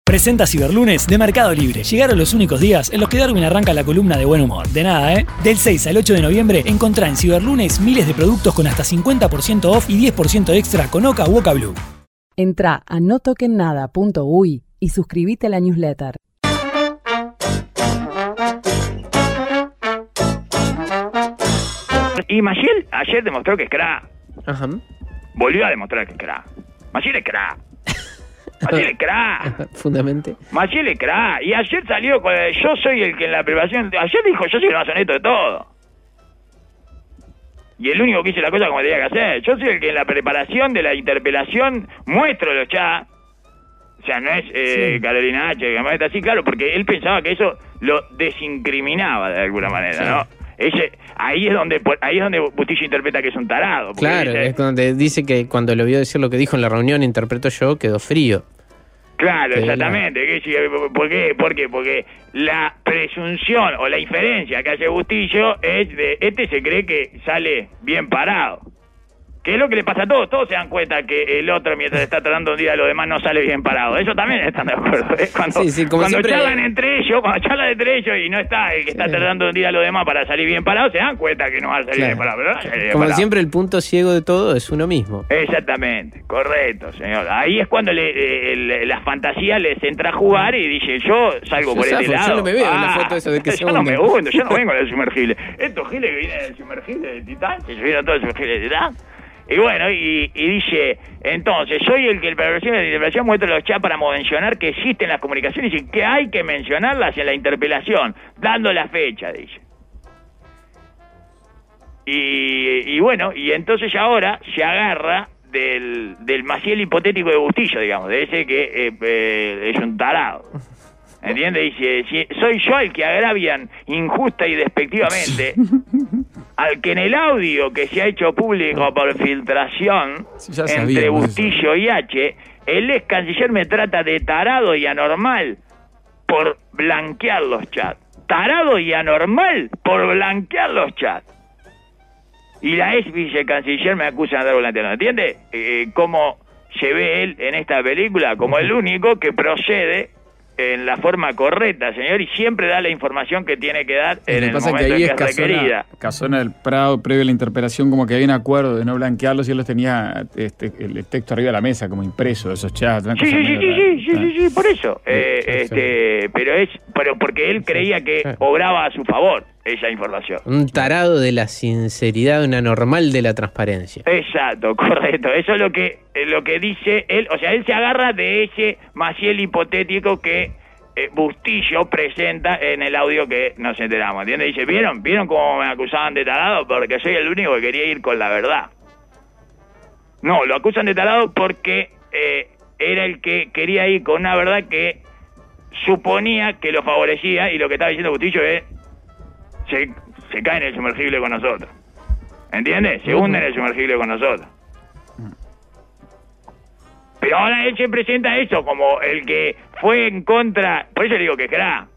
Presenta Ciberlunes de Mercado Libre. Llegaron los únicos días en los que Darwin arranca la columna de buen humor. De nada, ¿eh? Del 6 al 8 de noviembre encontrá en Ciberlunes miles de productos con hasta 50% off y 10% extra con Oca u Oca Blue. Entrá a notokennada.uy y suscríbete a la newsletter. Y Maciel ayer demostró que es crack. Ajá. Volvió a demostrar que es crack. Maciel es crack. Maciel es crack. Fundamente. Maciel es crack. Y ayer salió con yo soy el que en la preparación... Ayer dijo, yo soy el más honesto de todo. Y el único que hice la cosa como tenía que hacer. Yo soy el que en la preparación de la interpelación muestro los chats. O sea, no es Sí. Carolina H. que muestra así, claro, porque él pensaba que eso lo desincriminaba de alguna manera, Sí. ¿no? Ahí es donde Bustillo interpreta que es un tarado. porque Claro, dice- es donde dice que cuando lo vio decir lo que dijo en la reunión, interpreto yo, quedó frío. Claro, Que exactamente. ¿Por qué? Porque la presunción o la inferencia que hace Bustillo es de se cree que sale bien parado. Que es lo que le pasa a todos. Todos se dan cuenta que el otro, mientras está tratando un día a los demás, no sale bien parado. Eso también están de acuerdo. Cuando, Sí, como cuando siempre- charlan entre ellos, y no está el que está tratando un día a los demás para salir bien parado, se dan cuenta que no va a salir Claro. bien parado. Pero no va a salir bien Como parado. siempre, el punto ciego de todo es uno mismo. Exactamente, correcto, señor. Ahí es cuando la fantasía les entra a jugar y dice, yo salgo Yo por este zafo, yo lado. no me veo en la foto esa de que se yo no hunden. me hundo, yo no vengo del sumergible. Estos giles que vienen del sumergible de Titán, que vieron todo el sumergible de Titán. Y bueno, y dice, entonces, soy el que en la interpelación muestra los chats para mencionar que existen las comunicaciones y que hay que mencionarlas en la interpelación, dando la fecha, dice. Y bueno, y entonces ahora se agarra del Maciel hipotético de Bustillo, digamos, de ese que es un tarado. ¿Entiendes? Dice, si soy yo el que agravian injusta y despectivamente al que en el audio que se ha hecho público por filtración Sí, ya entre sabíamos Bustillo y H, el ex canciller me trata de tarado y anormal por blanquear los chats. Tarado y anormal por blanquear los chats. Y la ex vicecanciller me acusa de andar volanteando. ¿Entiende? Cómo se ve él en esta película como el único que procede en la forma correcta, señor, y siempre da la información que tiene que dar en Lo que el pasa es momento que ahí en es que es requerida. Casona del Prado, previo a la interpelación, como que había un acuerdo de no blanquearlos y él los tenía el texto arriba de la mesa, como impreso, esos chats. una cosa medio rara. Sí, por eso. Pero porque él creía que obraba a su favor esa información. Un tarado de la sinceridad, un anormal de la transparencia. Exacto, correcto. Eso es lo que dice él. O sea, él se agarra de ese Maciel hipotético que Bustillo presenta en el audio que nos enteramos. ¿Entiendes? Dice, ¿vieron cómo me acusaban de tarado? Porque soy el único que quería ir con la verdad. No, lo acusan de tarado porque era el que quería ir con una verdad que suponía que lo favorecía, y lo que estaba diciendo Bustillo es se cae en el sumergible con nosotros. ¿Entiendes? Se hunde en el sumergible con nosotros. Pero ahora él se presenta eso como el que fue en contra. Por eso le digo que es crack.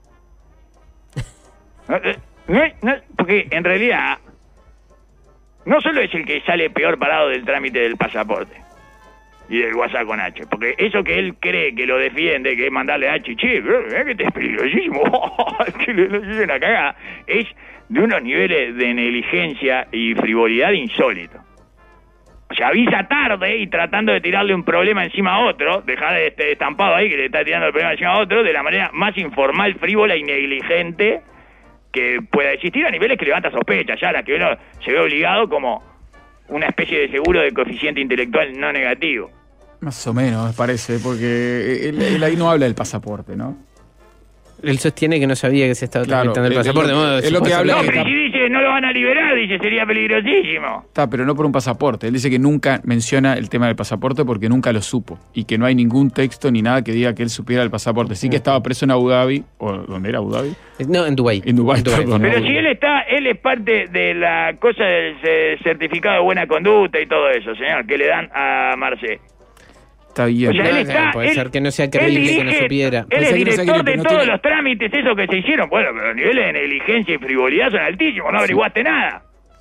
Porque en realidad no solo es el que sale peor parado del trámite del pasaporte y del WhatsApp con H, porque eso que él cree que lo defiende, que es mandarle a H, che, que te es peligrosísimo, que le hice una cagada, es de unos niveles de negligencia y frivolidad insólitos. O sea, avisa tarde y tratando de tirarle un problema encima a otro, dejar estampado ahí que le está tirando el problema encima a otro, de la manera más informal, frívola y negligente que pueda existir, a niveles que levanta sospechas, ya la que uno se ve obligado como una especie de seguro de coeficiente intelectual no negativo. Más o menos, me parece, porque él ahí no habla del pasaporte, ¿no? Él sostiene que no sabía que se estaba Claro, tramitando el pasaporte. es lo que habla No, que pero si dice no lo van a liberar, dice sería peligrosísimo. Está, pero no por un pasaporte. Él dice que nunca menciona el tema del pasaporte porque nunca lo supo. Y que no hay ningún texto ni nada que diga que él supiera el pasaporte. Sí que estaba preso en Abu Dhabi, o ¿dónde era Abu Dhabi? No, en Dubái. En Dubái, perdón. Pero si él es parte de la cosa del certificado de buena conducta y todo eso, señor, que le dan a Marcé. Está bien. O sea, él está, puede él- ser que no sea él creíble, que no dirige- supiera. Él Puede es ser que no sea director creíble, de no todos tiene- los trámites esos que se hicieron. Bueno, pero los niveles de negligencia y frivolidad son altísimos, no averiguaste nada.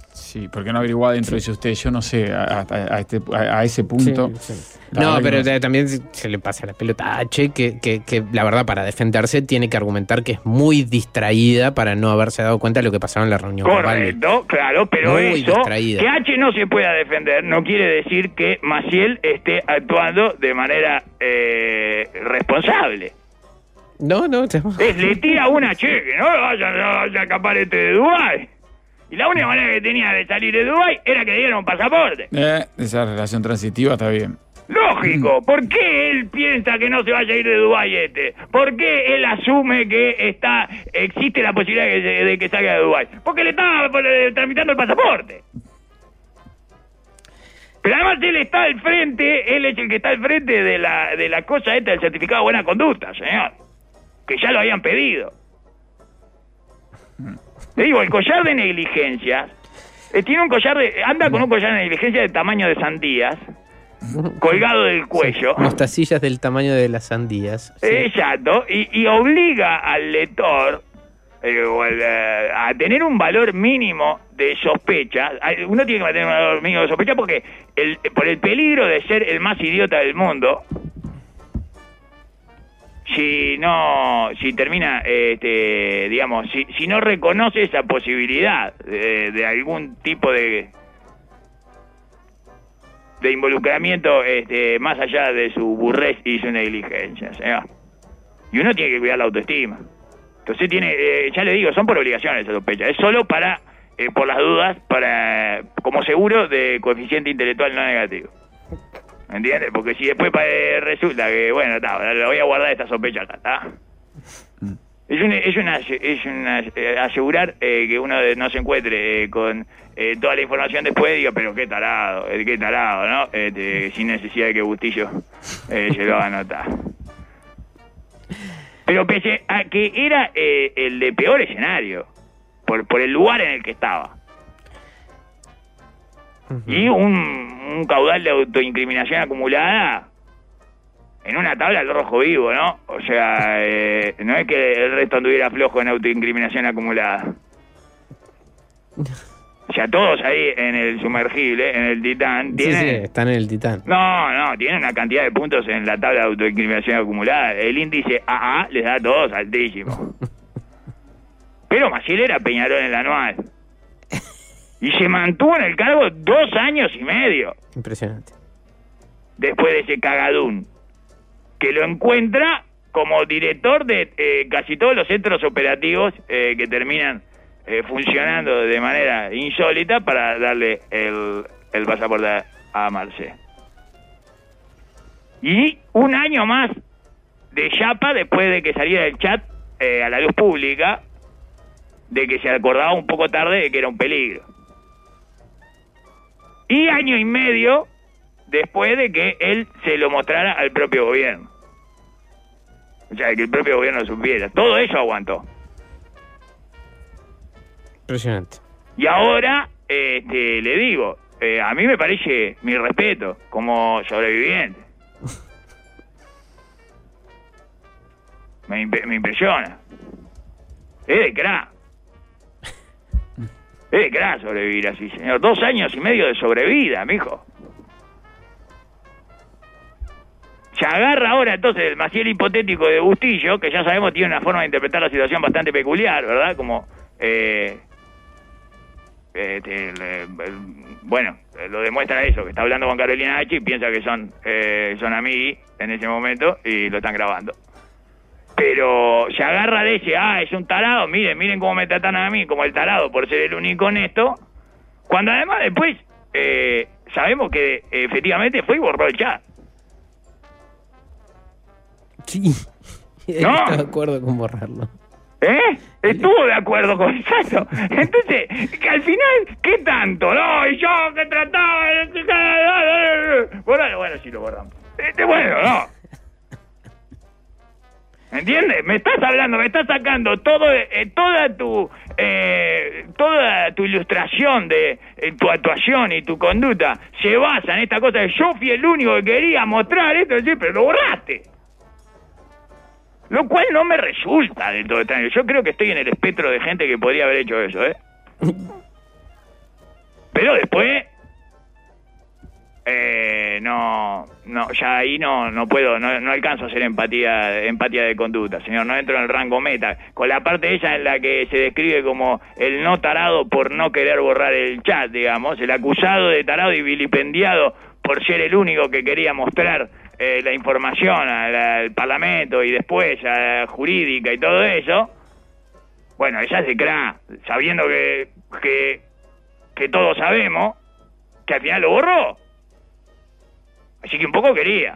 Sí, porque no averiguaba dentro, dice usted, yo no sé, a ese punto. Sí. No, pero también se le pasa la pelota a H, que la verdad para defenderse tiene que argumentar que es muy distraída para no haberse dado cuenta de lo que pasaba en la reunión. Correcto, claro, pero muy eso, distraída. que H no se pueda defender, no quiere decir que Maciel esté actuando de manera responsable. No. Le tira una cheque, no vaya a escapar de Dubái. Y la única manera que tenía de salir de Dubái era que le dieran un pasaporte. Esa relación transitiva está bien. Lógico. ¿Por qué él piensa que no se vaya a ir de Dubái ¿Por qué él asume que existe la posibilidad de que salga de Dubái? Porque le estaba tramitando el pasaporte. Pero además él está al frente, él es el que está al frente de la cosa esta del certificado de buena conducta, señor. Que ya lo habían pedido. Le digo, el collar de negligencias, tiene un collar anda con un collar de negligencia de tamaño de sandías, colgado del cuello. Sí, mostacillas del tamaño de las sandías. Sí. Exacto, y obliga al lector a tener un valor mínimo de sospecha. Uno tiene que mantener un valor mínimo de sospecha porque por el peligro de ser el más idiota del mundo. Si termina, digamos, si no reconoce esa posibilidad de algún tipo de involucramiento más allá de su burrez y su negligencia, ¿sí? Y uno tiene que cuidar la autoestima. Entonces ya le digo, son por obligaciones esa sospecha, es solo para, por las dudas, como seguro de coeficiente intelectual no negativo. ¿Entiendes? Porque si después resulta que, bueno, lo voy a guardar esta sospecha acá, ¿está? Es una asegurar que uno no se encuentre con toda la información después y diga, pero qué tarado, ¿no? Sin necesidad de que Bustillo se lo haga notar. Pero pese a que era el de peor escenario, por el lugar en el que estaba. Y un caudal de autoincriminación acumulada en una tabla del rojo vivo, ¿no? O sea, no es que el resto anduviera flojo en autoincriminación acumulada. O sea, todos ahí en el sumergible, en el Titán, tienen... Sí, están en el Titán. No, tienen una cantidad de puntos en la tabla de autoincriminación acumulada. El índice AA les da a todos altísimo. Pero Maciel era Peñarol en el anual. Y se mantuvo en el cargo 2 años y medio. Impresionante. Después de ese cagadún. Que lo encuentra como director de casi todos los centros operativos que terminan funcionando de manera insólita para darle el pasaporte a Marcé. Y 1 año más de chapa después de que saliera el chat a la luz pública, de que se acordaba un poco tarde de que era un peligro. Y 1 año y medio después de que él se lo mostrara al propio gobierno. O sea, que el propio gobierno lo supiera. Todo eso aguantó. Impresionante. Y ahora, le digo, a mí me parece mi respeto como sobreviviente. Me impresiona. Es de crack. Es de crack sobrevivir así, señor. 2 años y medio de sobrevida, mijo. Se agarra ahora entonces el Maciel hipotético de Bustillo, que ya sabemos tiene una forma de interpretar la situación bastante peculiar, ¿verdad? Como, bueno, lo demuestra eso, que está hablando con Carolina H y piensa que son amigos en ese momento y lo están grabando. Pero se agarra de ese, es un tarado, miren cómo me tratan a mí, como el tarado por ser el único honesto, cuando además después sabemos que efectivamente fue y borró el chat. Sí, ¿No? Está de acuerdo con borrarlo. Estuvo de acuerdo con eso. Entonces, que al final, ¿qué tanto? No, y yo que trataba de... Bueno, sí lo borramos. Bueno, no. ¿Entiendes? Me estás hablando, me estás sacando toda tu ilustración de tu actuación y tu conducta se basa en esta cosa de yo fui el único que quería mostrar esto, pero lo borraste. Lo cual no me resulta del todo extraño. Yo creo que estoy en el espectro de gente que podría haber hecho eso, Pero después, ya ahí no puedo, no alcanzo a hacer empatía de conducta, señor, no entro en el rango meta, con la parte ella en la que se describe como el no tarado por no querer borrar el chat, digamos, el acusado de tarado y vilipendiado por ser el único que quería mostrar la información al Parlamento y después a la jurídica y todo eso. Bueno, ella se cree, sabiendo que todos sabemos que al final lo borró. Así que un poco quería.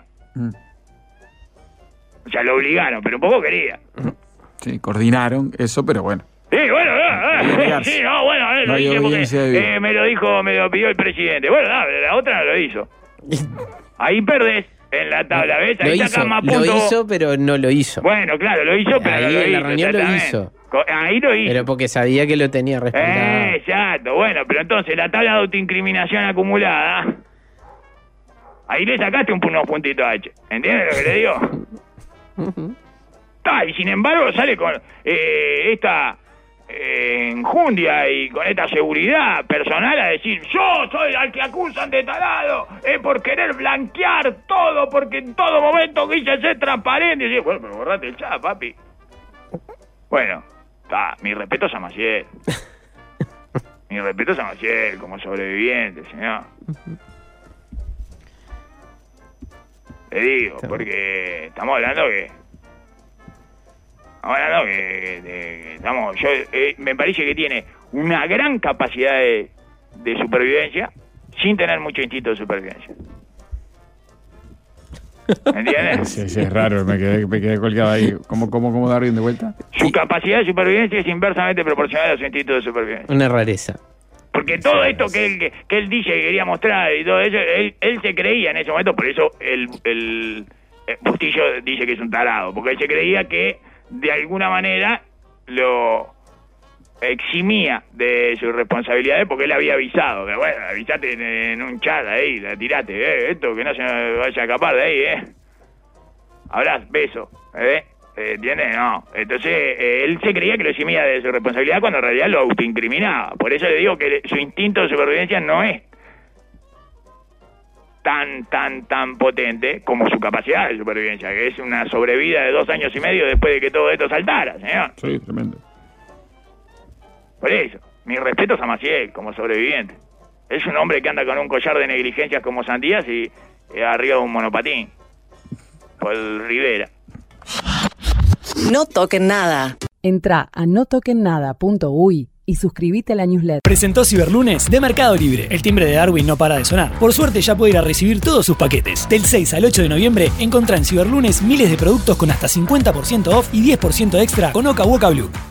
O sea, lo obligaron, pero un poco quería. Sí, coordinaron eso, pero bueno. Sí, bueno, sí, no, bueno, lo hice porque me lo pidió el presidente. Bueno, la otra no lo hizo. Ahí perdés en la tabla, ¿ves? Ahí sacás más puntos. Lo hizo, pero no lo hizo. Bueno, claro, lo hizo, pero ahí no lo hizo. En la reunión lo hizo. Ahí lo hizo. Pero porque sabía que lo tenía respaldado. Exacto, bueno, pero entonces la tabla de autoincriminación acumulada, ahí le sacaste unos puntitos a H. ¿Entiendes lo que le digo? Y sin embargo sale con esta enjundia y con esta seguridad personal a decir: yo soy al que acusan de tarado por querer blanquear todo, porque en todo momento quise ser transparente. Y dice, bueno, pero borrate el chat, papi. Bueno, mi respeto a Maciel. Mi respeto a Maciel como sobreviviente, señor. Le digo, porque estamos hablando que me parece que tiene una gran capacidad de supervivencia sin tener mucho instinto de supervivencia. ¿Me entiendes? Sí, es raro, me quedé colgado ahí. ¿Cómo Darwin de vuelta? Su capacidad de supervivencia es inversamente proporcional a su instinto de supervivencia. Una rareza. Porque todo esto que él dice que quería mostrar y todo eso, él se creía en ese momento, por eso el Bustillo dice que es un tarado, porque él se creía que de alguna manera lo eximía de sus responsabilidades porque él había avisado, que bueno, avisate en un chat ahí, la tirate, esto que no se vaya a escapar de ahí, habrás beso, ¿entiendes? No, entonces él se creía que lo eximía de su responsabilidad cuando en realidad lo autoincriminaba. Por eso le digo que su instinto de supervivencia no es tan potente como su capacidad de supervivencia, que es una sobrevida de 2 años y medio después de que todo esto saltara, señor. Sí, tremendo. Por eso, mis respetos a Maciel como sobreviviente. Es un hombre que anda con un collar de negligencias como Sandías y arriba de un monopatín. Por Rivera. No toquen nada. Entrá a notoquennada.uy y suscríbete a la newsletter. Presentó Ciberlunes de Mercado Libre. El timbre de Darwin no para de sonar. Por suerte ya puede ir a recibir todos sus paquetes. Del 6 al 8 de noviembre encontrá en Ciberlunes miles de productos con hasta 50% off y 10% extra con Oca Boca Blue.